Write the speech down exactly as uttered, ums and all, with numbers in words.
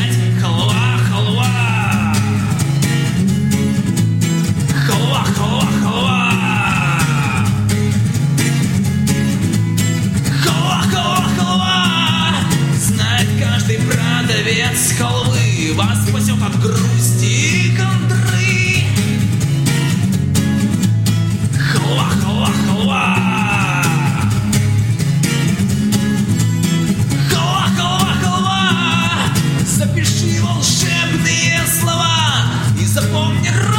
опять халва, халва. Халва, халва, халва. Халва, халва, халва. Знает каждый продавец халвы, вас спасет от грусти и хандры. Халва, халва, халва. Халва, халва, халва. Запиши волшебные слова и запомни.